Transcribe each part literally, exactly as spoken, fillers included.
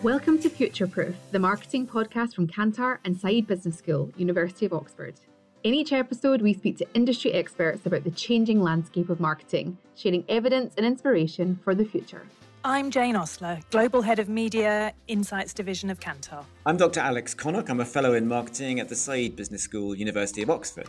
Welcome to Future Proof, the marketing podcast from Kantar and Saïd Business School, University of Oxford. In each episode, we speak to industry experts about the changing landscape of marketing, sharing evidence and inspiration for the future. I'm Jane Osler, Global Head of Media, Insights Division of Kantar. I'm Doctor Alex Connock. I'm a Fellow in Marketing at the Saïd Business School, University of Oxford.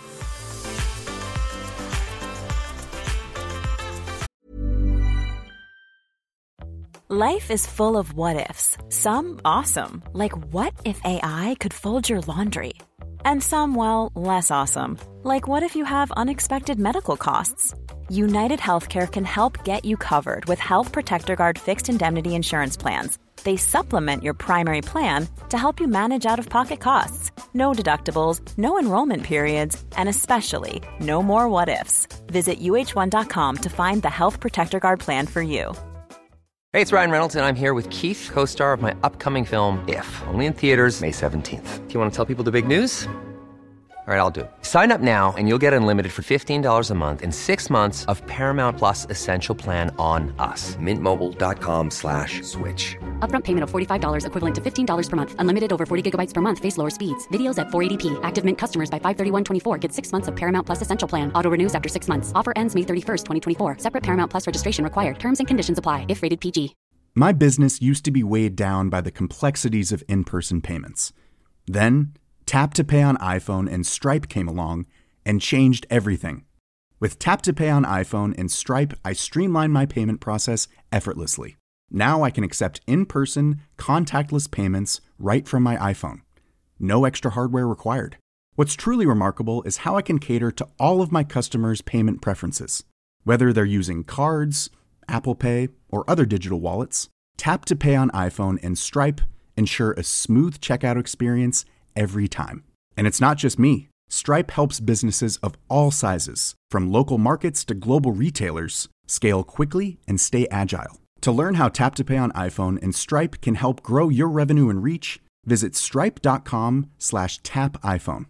Life is full of what-ifs. Some awesome, like what if A I could fold your laundry? And some, well, less awesome, like what if you have unexpected medical costs? United Healthcare can help get you covered with Health Protector Guard fixed indemnity insurance plans. They supplement your primary plan to help you manage out-of-pocket costs. No deductibles, no enrollment periods, and especially no more what-ifs. Visit U H one dot com to find the Health Protector Guard plan for you. Hey, it's Ryan Reynolds, and I'm here with Keith, co-star of my upcoming film, If, only in theaters May seventeenth. Do you want to tell people the big news? All right, I'll do it. Sign up now and you'll get unlimited for fifteen dollars a month and six months of Paramount Plus Essential Plan on us. Mint Mobile dot com slash switch. Upfront payment of forty-five dollars equivalent to fifteen dollars per month. Unlimited over forty gigabytes per month. Face lower speeds. Videos at four eighty p. Active Mint customers by five thirty-one twenty-four get six months of Paramount Plus Essential Plan. Auto renews after six months. Offer ends May thirty-first, twenty twenty-four. Separate Paramount Plus registration required. Terms and conditions apply if rated P G. My business used to be weighed down by the complexities of in-person payments. Then, Tap to Pay on iPhone and Stripe came along and changed everything. With Tap to Pay on iPhone and Stripe, I streamlined my payment process effortlessly. Now I can accept in-person, contactless payments right from my iPhone. No extra hardware required. What's truly remarkable is how I can cater to all of my customers' payment preferences. Whether they're using cards, Apple Pay, or other digital wallets, Tap to Pay on iPhone and Stripe ensure a smooth checkout experience every time. And it's not just me. Stripe helps businesses of all sizes, from local markets to global retailers, scale quickly and stay agile. To learn how Tap to Pay on iPhone and Stripe can help grow your revenue and reach, visit stripe.com slash tap iPhone.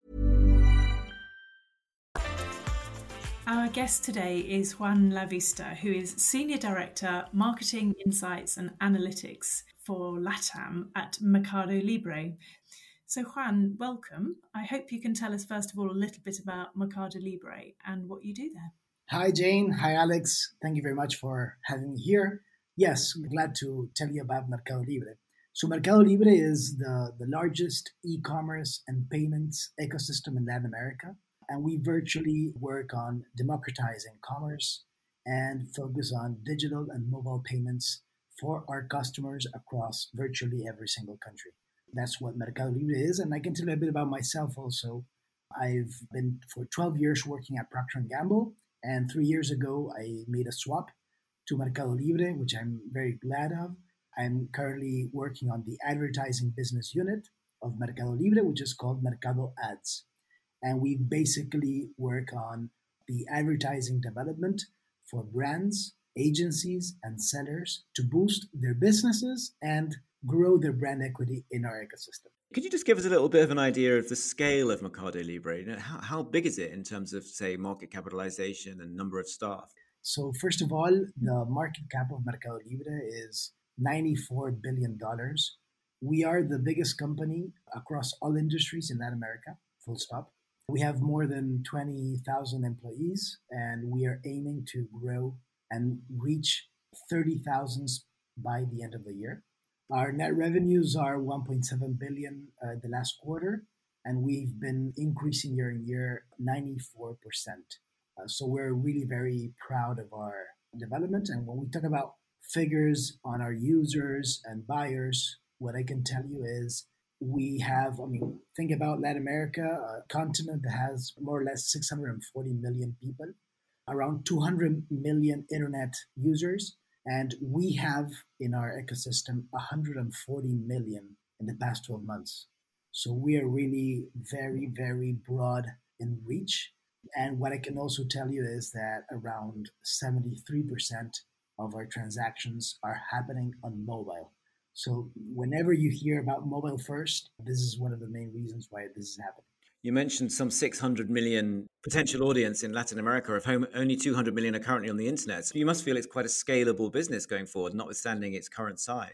Our guest today is Juan Lavista, who is Senior Director, Marketing Insights and Analytics for LATAM at Mercado Libre. So Juan, welcome. I hope you can tell us first of all a little bit about Mercado Libre and what you do there. Hi Jane, hi Alex. Thank you very much for having me here. Yes, I'm glad to tell you about Mercado Libre. So Mercado Libre is the, the largest e-commerce and payments ecosystem in Latin America. And we virtually work on democratizing commerce and focus on digital and mobile payments for our customers across virtually every single country. That's what Mercado Libre is. And I can tell you a bit about myself also. I've been for twelve years working at Procter and Gamble. And three years ago, I made a swap to Mercado Libre, which I'm very glad of. I'm currently working on the advertising business unit of Mercado Libre, which is called Mercado Ads. And we basically work on the advertising development for brands, agencies, and sellers to boost their businesses and grow their brand equity in our ecosystem. Could you just give us a little bit of an idea of the scale of Mercado Libre? You know, how, how big is it in terms of, say, market capitalization and number of staff? So first of all, the market cap of Mercado Libre is ninety-four billion dollars. We are the biggest company across all industries in Latin America, full stop. We have more than twenty thousand employees, and we are aiming to grow and reach thirty thousand by the end of the year. Our net revenues are one point seven billion dollars uh, the last quarter, and we've been increasing year on year ninety-four percent. Uh, so we're really very proud of our development. And when we talk about figures on our users and buyers, what I can tell you is we have, I mean, think about Latin America, a continent that has more or less six hundred forty million people, around two hundred million internet users. And we have in our ecosystem one hundred forty million in the past twelve months. So we are really very, very broad in reach. And what I can also tell you is that around seventy-three percent of our transactions are happening on mobile. So whenever you hear about mobile first, this is one of the main reasons why this is happening. You mentioned some six hundred million potential audience in Latin America, of whom only two hundred million are currently on the internet. So you must feel it's quite a scalable business going forward, notwithstanding its current size.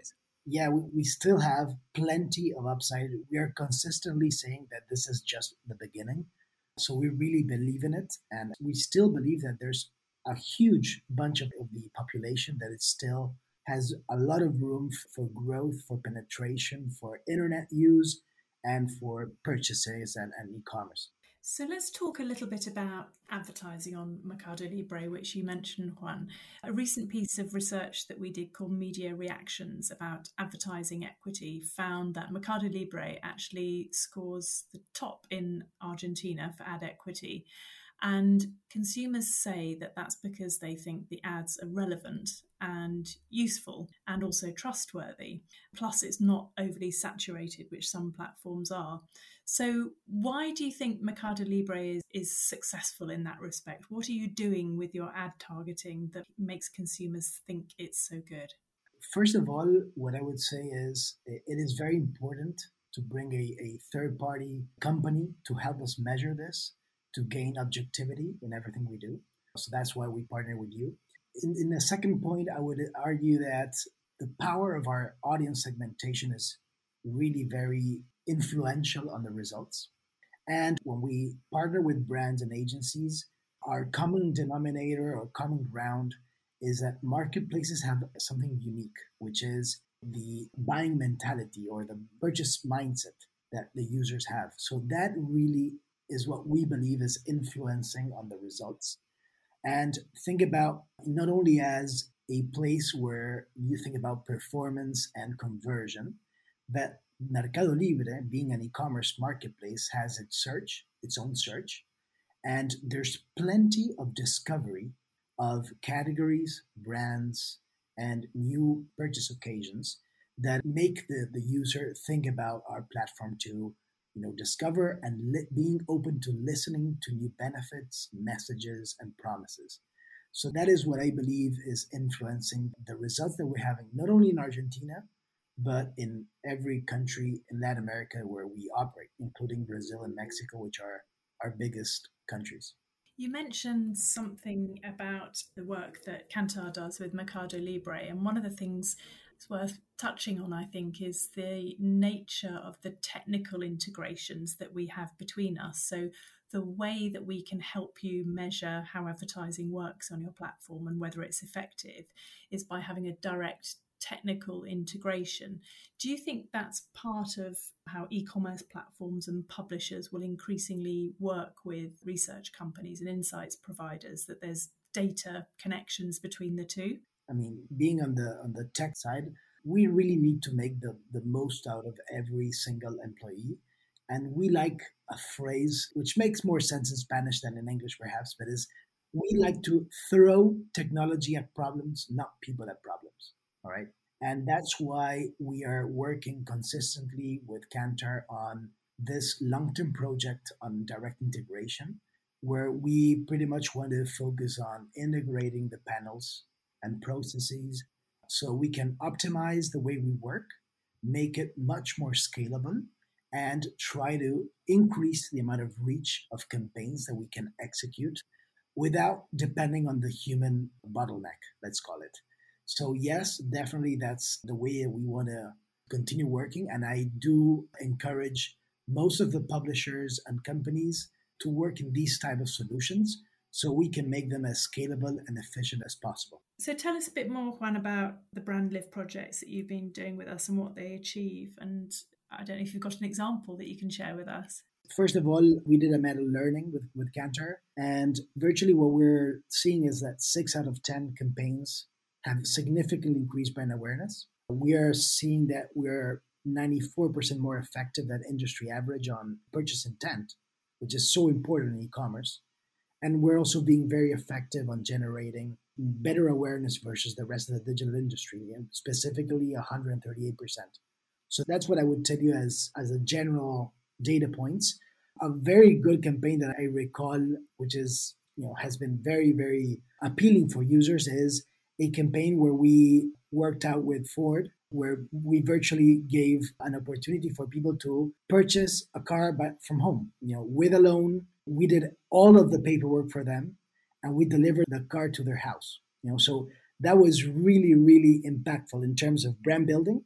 yeah, we, we still have plenty of upside. We are consistently saying that this is just the beginning. So we really believe in it. And we still believe that there's a huge bunch of, of the population that it still has a lot of room for growth, for penetration, for internet use, and for purchases and, and e-commerce. So let's talk a little bit about advertising on Mercado Libre, which you mentioned, Juan. A recent piece of research that we did called Media Reactions about advertising equity found that Mercado Libre actually scores the top in Argentina for ad equity. And consumers say that that's because they think the ads are relevant and useful and also trustworthy. Plus, it's not overly saturated, which some platforms are. So why do you think Mercado Libre is, is successful in that respect? What are you doing with your ad targeting that makes consumers think it's so good? First of all, what I would say is it is very important to bring a, a third-party company to help us measure this, to gain objectivity in everything we do. So that's why we partner with you. In, in the second point, I would argue that the power of our audience segmentation is really very influential on the results. And when we partner with brands and agencies, our common denominator or common ground is that marketplaces have something unique, which is the buying mentality or the purchase mindset that the users have. So that really is what we believe is influencing on the results. And think about not only as a place where you think about performance and conversion, but Mercado Libre, being an e-commerce marketplace, has its search, its own search, and there's plenty of discovery of categories, brands, and new purchase occasions that make the, the user think about our platform to you know, discover and li- being open to listening to new benefits, messages, and promises. So that is what I believe is influencing the results that we're having, not only in Argentina, but in every country in Latin America where we operate, including Brazil and Mexico, which are our biggest countries. You mentioned something about the work that Kantar does with Mercado Libre, and one of the things it's worth touching on, I think, is the nature of the technical integrations that we have between us. So the way that we can help you measure how advertising works on your platform and whether it's effective is by having a direct technical integration. Do you think that's part of how e-commerce platforms and publishers will increasingly work with research companies and insights providers, that there's data connections between the two? I mean, being on the on the tech side, we really need to make the, the most out of every single employee. And we like a phrase which makes more sense in Spanish than in English, perhaps, but is we like to throw technology at problems, not people at problems. All right. And that's why we are working consistently with Kantar on this long-term project on direct integration, where we pretty much want to focus on integrating the panels and processes so we can optimize the way we work, make it much more scalable, and try to increase the amount of reach of campaigns that we can execute without depending on the human bottleneck, let's call it. So yes, definitely that's the way we want to continue working. And I do encourage most of the publishers and companies to work in these type of solutions so we can make them as scalable and efficient as possible. So tell us a bit more, Juan, about the BrandLift projects that you've been doing with us and what they achieve. And I don't know if you've got an example that you can share with us. First of all, we did a meta learning with, with Kantar, and virtually what we're seeing is that six out of ten campaigns have significantly increased brand awareness. We are seeing that we're ninety-four percent more effective than industry average on purchase intent, which is so important in e-commerce. And we're also being very effective on generating better awareness versus the rest of the digital industry, and specifically one hundred thirty-eight percent. So that's what I would tell you as, as a general data points. A very good campaign that I recall, which is, you know, has been very, very appealing for users, is a campaign where we worked out with Ford, where we virtually gave an opportunity for people to purchase a car by, from home, you know, with a loan. We did all of the paperwork for them, and we delivered the car to their house. You know, so that was really, really impactful in terms of brand building,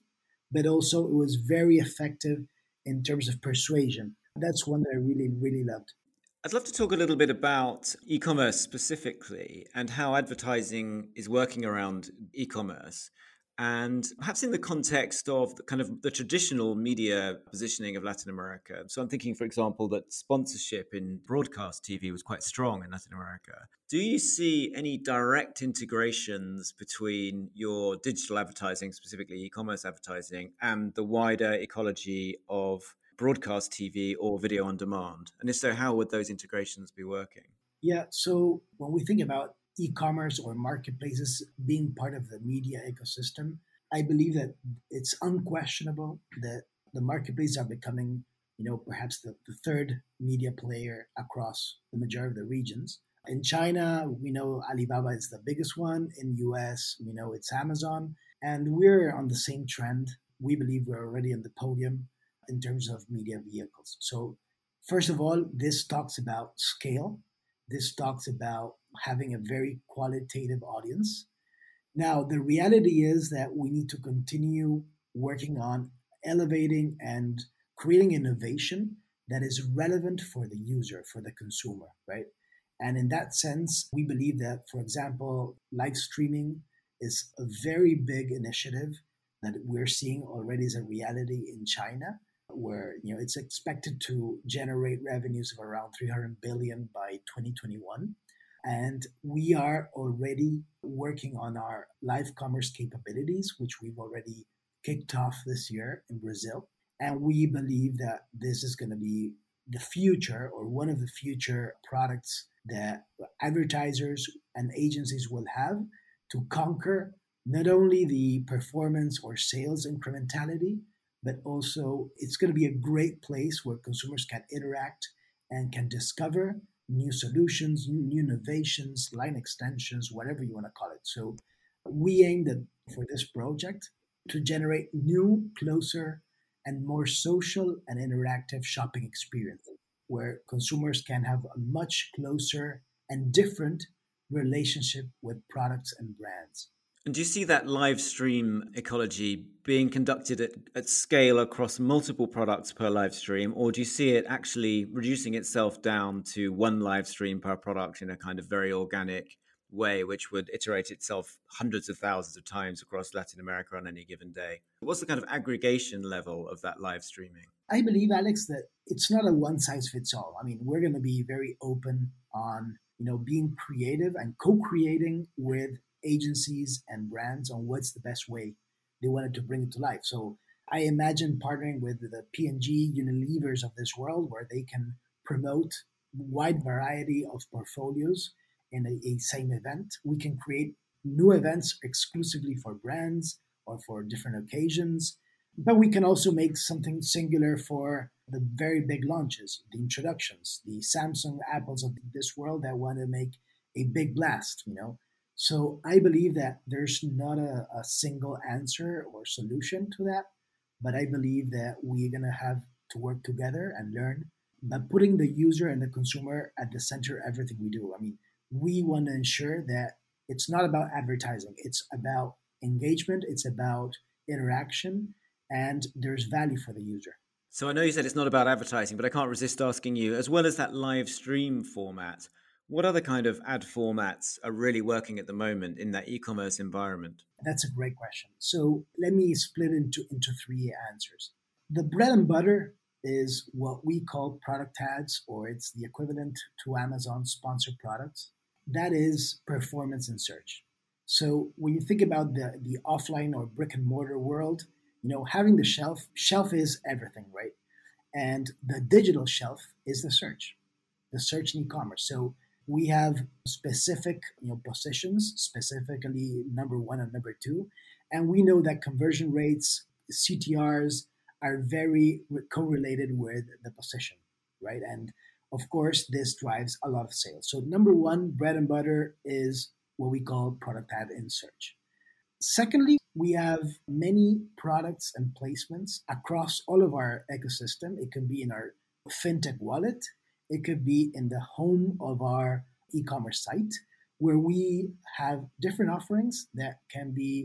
but also it was very effective in terms of persuasion. That's one that I really, really loved. I'd love to talk a little bit about e-commerce specifically and how advertising is working around e-commerce, and perhaps in the context of the kind of the traditional media positioning of Latin America. So I'm thinking, for example, that sponsorship in broadcast T V was quite strong in Latin America. Do you see any direct integrations between your digital advertising, specifically e-commerce advertising, and the wider ecology of broadcast T V or video on demand? And if so, how would those integrations be working? Yeah, so when we think about e-commerce or marketplaces being part of the media ecosystem, I believe that it's unquestionable that the marketplaces are becoming, you know, perhaps the, the third media player across the majority of the regions. In China, we know Alibaba is the biggest one. In U S, we know it's Amazon. And we're on the same trend. We believe we're already on the podium in terms of media vehicles. So first of all, this talks about scale. This talks about having a very qualitative audience. Now, the reality is that we need to continue working on elevating and creating innovation that is relevant for the user, for the consumer, right? And in that sense, we believe that, for example, live streaming is a very big initiative that we're seeing already as a reality in China, where, you know, it's expected to generate revenues of around three hundred billion by twenty twenty-one. And we are already working on our live commerce capabilities, which we've already kicked off this year in Brazil. And we believe that this is going to be the future, or one of the future products that advertisers and agencies will have to conquer not only the performance or sales incrementality, but also it's going to be a great place where consumers can interact and can discover new solutions, new innovations, line extensions, whatever you want to call it. So we aim that for this project to generate new, closer, and more social and interactive shopping experiences where consumers can have a much closer and different relationship with products and brands. And do you see that live stream ecology being conducted at, at scale across multiple products per live stream, or do you see it actually reducing itself down to one live stream per product in a kind of very organic way, which would iterate itself hundreds of thousands of times across Latin America on any given day? What's the kind of aggregation level of that live streaming? I believe, Alex, that it's not a one size fits all. I mean, we're going to be very open on, you know, being creative and co-creating with agencies and brands on what's the best way they wanted to bring it to life. So I imagine partnering with the P and G, Unilevers of this world, where they can promote wide variety of portfolios in a, a same event. We can create new events exclusively for brands or for different occasions, but we can also make something singular for the very big launches, the introductions, the Samsung, Apples of this world that want to make a big blast, you know. So I believe that there's not a, a single answer or solution to that, but I believe that we're going to have to work together and learn by putting the user and the consumer at the center of everything we do. I mean, we want to ensure that it's not about advertising. It's about engagement. It's about interaction, and there's value for the user. So I know you said it's not about advertising, but I can't resist asking you, as well as that live stream format, what other kind of ad formats are really working at the moment in that e-commerce environment? That's a great question. So let me split into, into three answers. The bread and butter is what we call product ads, or it's the equivalent to Amazon sponsored products. That is performance in search. So when you think about the, the offline or brick and mortar world, you know, having the shelf, shelf is everything, right? And the digital shelf is the search, the search in e-commerce. So we have specific, you know, positions, specifically number one and number two. And we know that conversion rates, C T Rs, are very correlated with the position, right? And of course, this drives a lot of sales. So number one, bread and butter is what we call product ad in search. Secondly, we have many products and placements across all of our ecosystem. It can be in our fintech wallet. It could be in the home of our e-commerce site, where we have different offerings that can be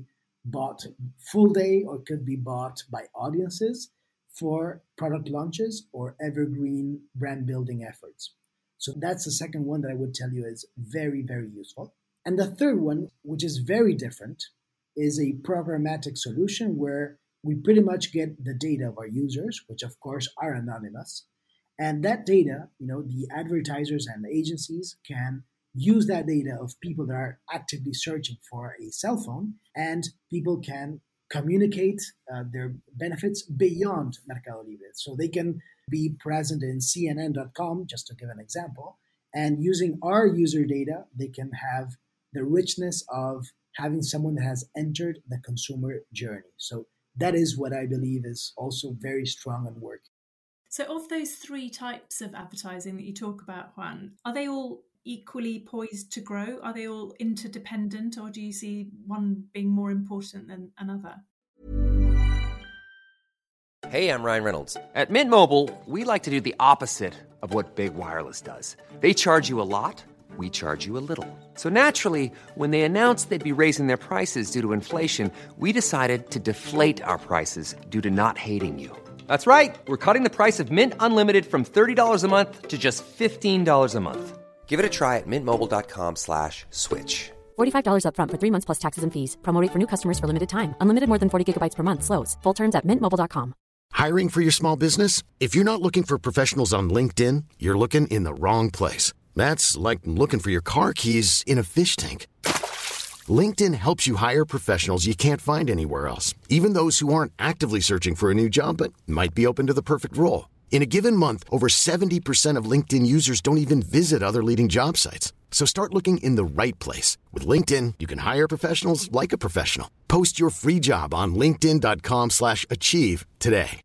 bought full day or could be bought by audiences for product launches or evergreen brand building efforts. So that's the second one that I would tell you is very, very useful. And the third one, which is very different, is a programmatic solution where we pretty much get the data of our users, which of course are anonymous. And that data, you know, the advertisers and the agencies can use that data of people that are actively searching for a cell phone, and people can communicate uh, their benefits beyond Mercado Libre. So they can be present in C N N dot com, just to give an example, and using our user data, they can have the richness of having someone that has entered the consumer journey. So that is what I believe is also very strong and working. So of those three types of advertising that you talk about, Juan, are they all equally poised to grow? Are they all interdependent, or do you see one being more important than another? Hey, I'm Ryan Reynolds. At Mint Mobile, we like to do the opposite of what Big Wireless does. They charge you a lot, we charge you a little. So naturally, when they announced they'd be raising their prices due to inflation, we decided to deflate our prices due to not hating you. That's right. We're cutting the price of Mint Unlimited from thirty dollars a month to just fifteen dollars a month. Give it a try at mintmobile.com slash switch. forty-five dollars up front for three months plus taxes and fees. Promo rate for new customers for limited time. Unlimited more than forty gigabytes per month slows. Full terms at mint mobile dot com. Hiring for your small business? If you're not looking for professionals on LinkedIn, you're looking in the wrong place. That's like looking for your car keys in a fish tank. LinkedIn helps you hire professionals you can't find anywhere else, even those who aren't actively searching for a new job but might be open to the perfect role. In a given month, over seventy percent of LinkedIn users don't even visit other leading job sites. So start looking in the right place. With LinkedIn, you can hire professionals like a professional. Post your free job on linkedin.com slash achieve today.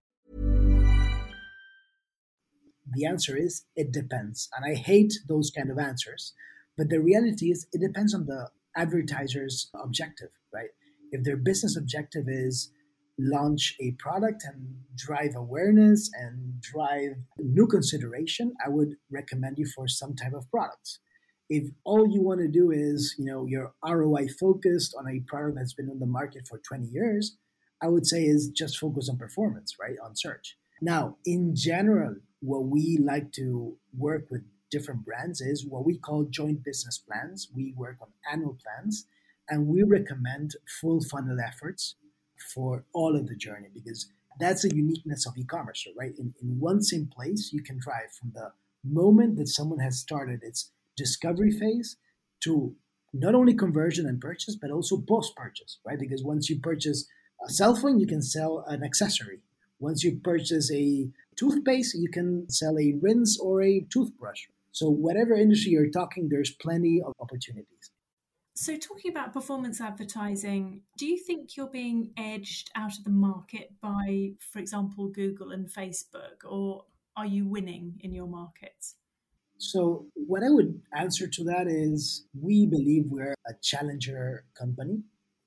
The answer is, it depends. And I hate those kind of answers. But the reality is, it depends on the advertiser's objective, right? If their business objective is launch a product and drive awareness and drive new consideration, I would recommend you for some type of products. If all you want to do is, you know, you're R O I focused on a product that's been on the market for twenty years, I would say is just focus on performance, right? On search. Now, in general, what we like to work with different brands is what we call joint business plans. We work on annual plans, and we recommend full funnel efforts for all of the journey, because that's the uniqueness of e-commerce, right? In, in one same place, you can drive from the moment that someone has started its discovery phase to not only conversion and purchase, but also post-purchase, right? Because once you purchase a cell phone, you can sell an accessory. Once you purchase a toothpaste, you can sell a rinse or a toothbrush. So whatever industry you're talking, there's plenty of opportunities. So talking about performance advertising, do you think you're being edged out of the market by, for example, Google and Facebook, or are you winning in your markets? So what I would answer to that is, we believe we're a challenger company.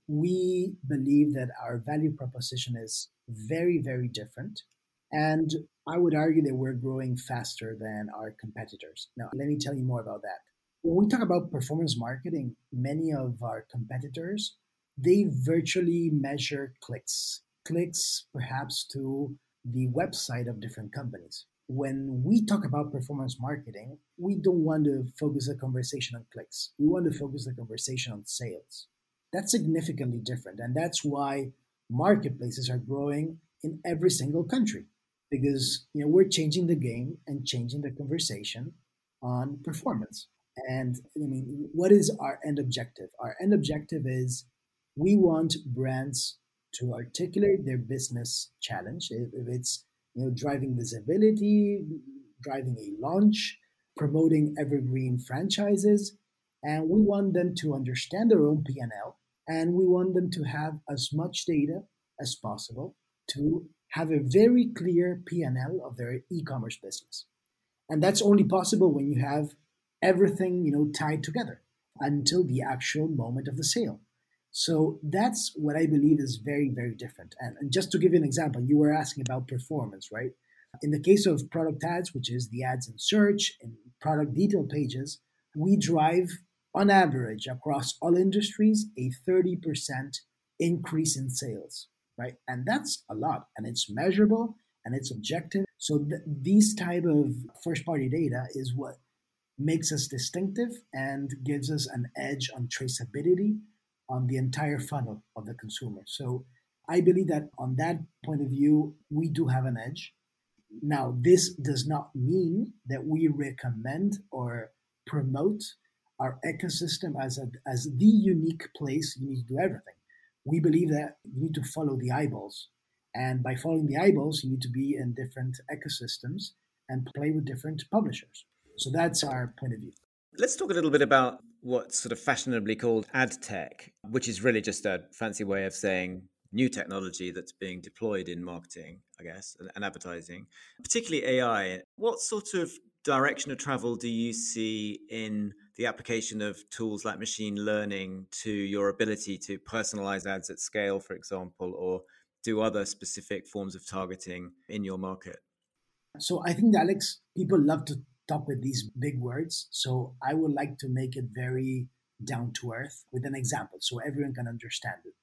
We believe that our value proposition is very, very different. And I would argue that we're growing faster than our competitors. Now, let me tell you more about that. When we talk about performance marketing, many of our competitors, they virtually measure clicks, clicks perhaps to the website of different companies. When we talk about performance marketing, we don't want to focus the conversation on clicks. We want to focus the conversation on sales. That's significantly different. And that's why marketplaces are growing in every single country, because, you know, we're changing the game and changing the conversation on performance. And I mean, what is our end objective? Our end objective is, we want brands to articulate their business challenge. If it's, you know, driving visibility, driving a launch, promoting evergreen franchises, and we want them to understand their own P and L, and we want them to have as much data as possible to have a very clear P and L of their e-commerce business. And that's only possible when you have everything, you know, tied together until the actual moment of the sale. So that's what I believe is very, very different. And, and just to give you an example, you were asking about performance, right? In the case of product ads, which is the ads in search and product detail pages, we drive on average across all industries a thirty percent increase in sales, right? And that's a lot, and it's measurable and it's objective. So th- these type of first-party data is what makes us distinctive and gives us an edge on traceability on the entire funnel of the consumer. So I believe that on that point of view, we do have an edge. Now, this does not mean that we recommend or promote our ecosystem as a, as the unique place you need to do everything. We believe that you need to follow the eyeballs. And by following the eyeballs, you need to be in different ecosystems and play with different publishers. So that's our point of view. Let's talk a little bit about what's sort of fashionably called ad tech, which is really just a fancy way of saying new technology that's being deployed in marketing, I guess, and, and advertising, particularly A I. What sort of direction of travel do you see in the application of tools like machine learning to your ability to personalize ads at scale, for example, or do other specific forms of targeting in your market? So I think, Alex, people love to talk with these big words. So I would like to make it very down to earth with an example so everyone can understand it.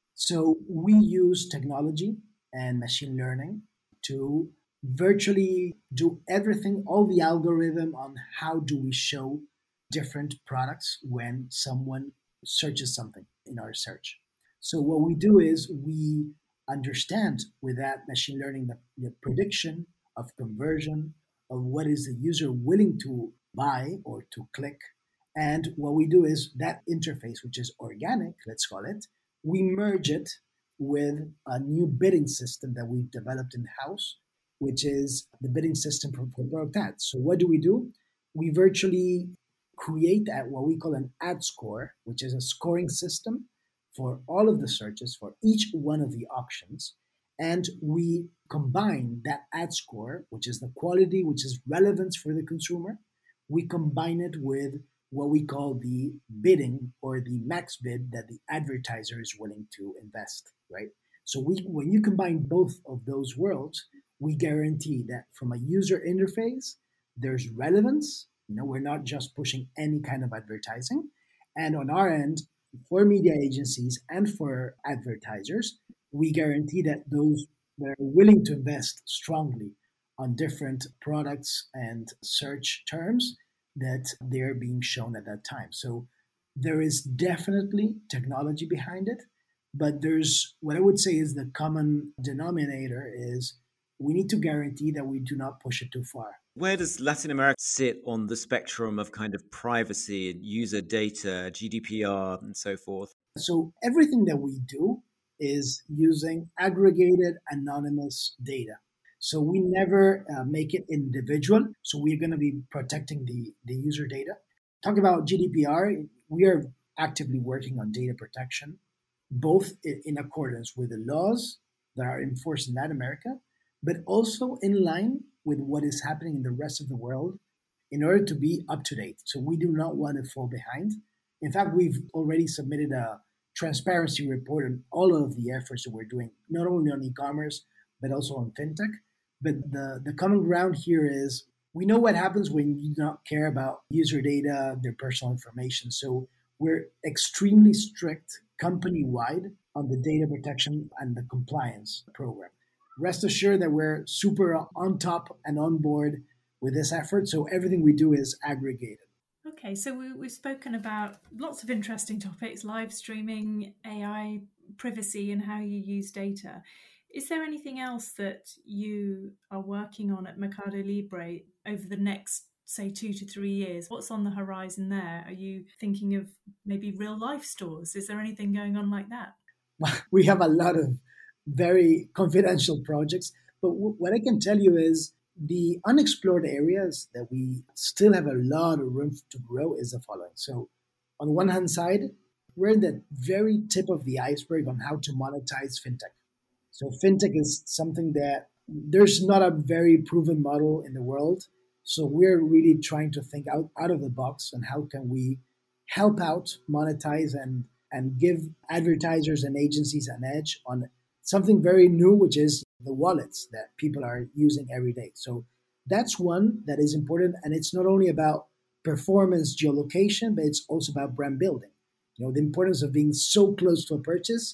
So we use technology and machine learning to virtually do everything, all the algorithm on how do we show different products when someone searches something in our search. So what we do is we understand with that machine learning the, the prediction of conversion, of what is the user willing to buy or to click. And what we do is that interface, which is organic, let's call it, we merge it with a new bidding system that we've developed in-house, which is the bidding system for product ads. So what do we do? We virtually create at what we call an ad score, which is a scoring system for all of the searches for each one of the options. And we combine that ad score, which is the quality, which is relevance for the consumer. We combine it with what we call the bidding or the max bid that the advertiser is willing to invest, right? So we, when you combine both of those worlds, we guarantee that from a user interface, there's relevance. You know, we're not just pushing any kind of advertising. And on our end, for media agencies and for advertisers, we guarantee that those that are willing to invest strongly on different products and search terms, that they're being shown at that time. So there is definitely technology behind it, but there's what I would say is the common denominator is we need to guarantee that we do not push it too far. Where does Latin America sit on the spectrum of kind of privacy, user data, G D P R, and so forth? So everything that we do is using aggregated anonymous data. So we never uh, make it individual. So we're going to be protecting the, the user data. Talk about G D P R, we are actively working on data protection, both in accordance with the laws that are enforced in Latin America, but also in line with what is happening in the rest of the world in order to be up to date. So we do not want to fall behind. In fact, we've already submitted a transparency report on all of the efforts that we're doing, not only on e-commerce, but also on fintech. But the, the common ground here is we know what happens when you do not care about user data, their personal information. So we're extremely strict company-wide on the data protection and the compliance program. Rest assured that we're super on top and on board with this effort. So everything we do is aggregated. Okay, so we, we've spoken about lots of interesting topics, live streaming, A I, privacy, and how you use data. Is there anything else that you are working on at Mercado Libre over the next, say, two to three years? What's on the horizon there? Are you thinking of maybe real life stores? Is there anything going on like that? We have a lot of very confidential projects, but w- what I can tell you is the unexplored areas that we still have a lot of room to grow is the following. So on one hand side, we're in the very tip of the iceberg on how to monetize fintech. So fintech is something that there's not a very proven model in the world. So we're really trying to think out, out of the box on how can we help out, monetize, and, and give advertisers and agencies an edge on something very new, which is the wallets that people are using every day. So that's one that is important. And it's not only about performance geolocation, but it's also about brand building. You know, the importance of being so close to a purchase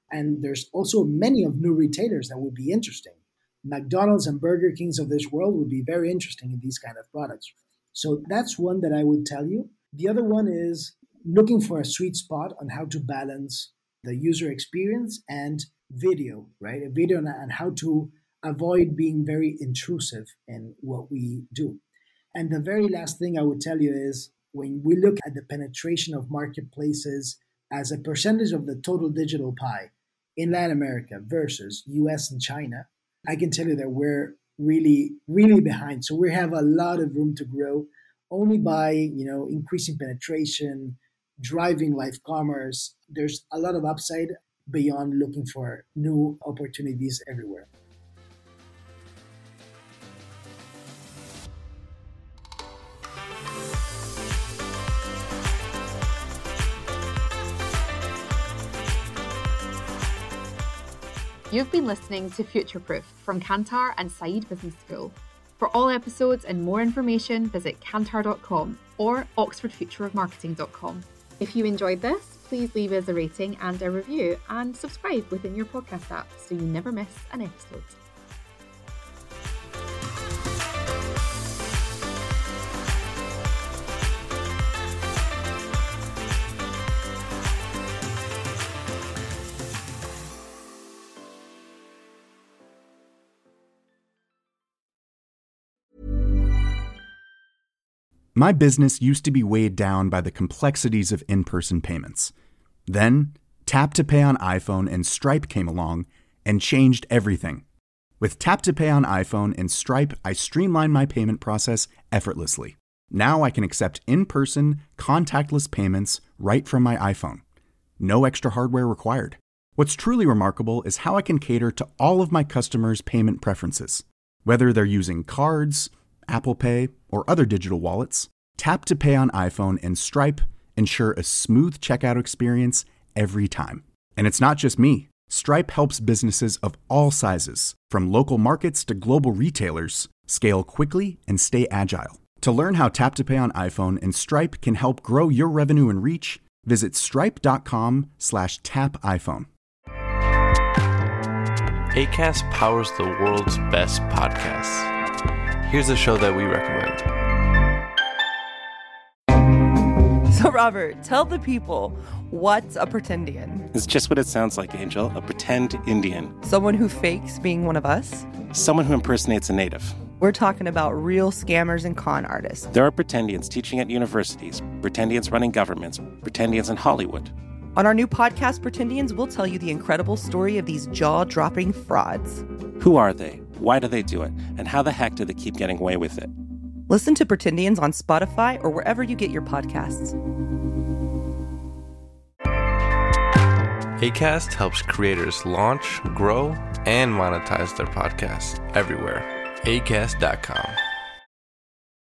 And there's also many of new retailers that would be interesting. McDonald's and Burger Kings of this world would be very interesting in these kind of products. So that's one that I would tell you. The other one is looking for a sweet spot on how to balance the user experience and video, right? A video and how to avoid being very intrusive in what we do. And the very last thing I would tell you is when we look at the penetration of marketplaces as a percentage of the total digital pie in Latin America versus U S and China, I can tell you that we're really, really behind. So we have a lot of room to grow only by, you know, increasing penetration, driving live commerce. There's a lot of upside beyond looking for new opportunities everywhere. You've been listening to Future Proof from Kantar and Saïd Business School. For all episodes and more information, visit kantar dot com or oxford future of marketing dot com. If you enjoyed this, please leave us a rating and a review and subscribe within your podcast app so you never miss an episode. My business used to be weighed down by the complexities of in-person payments. Then, Tap to Pay on iPhone and Stripe came along and changed everything. With Tap to Pay on iPhone and Stripe, I streamlined my payment process effortlessly. Now I can accept in-person, contactless payments right from my iPhone. No extra hardware required. What's truly remarkable is how I can cater to all of my customers' payment preferences. Whether they're using cards, Apple Pay, or other digital wallets, Tap to Pay on iPhone and Stripe ensure a smooth checkout experience every time. And it's not just me. Stripe helps businesses of all sizes, from local markets to global retailers, scale quickly and stay agile. To learn how Tap to Pay on iPhone and Stripe can help grow your revenue and reach, visit stripe.com slash tap iPhone. Acast powers the world's best podcasts. Here's a show that we recommend. So, Robert, tell the people, what's a pretendian? It's just what it sounds like, Angel. A pretend Indian. Someone who fakes being one of us? Someone who impersonates a native. We're talking about real scammers and con artists. There are pretendians teaching at universities, pretendians running governments, pretendians in Hollywood. On our new podcast, Pretendians, we'll tell you the incredible story of these jaw-dropping frauds. Who are they? Why do they do it? And how the heck do they keep getting away with it? Listen to Pretendians on Spotify or wherever you get your podcasts. Acast helps creators launch, grow, and monetize their podcasts everywhere. acast dot com.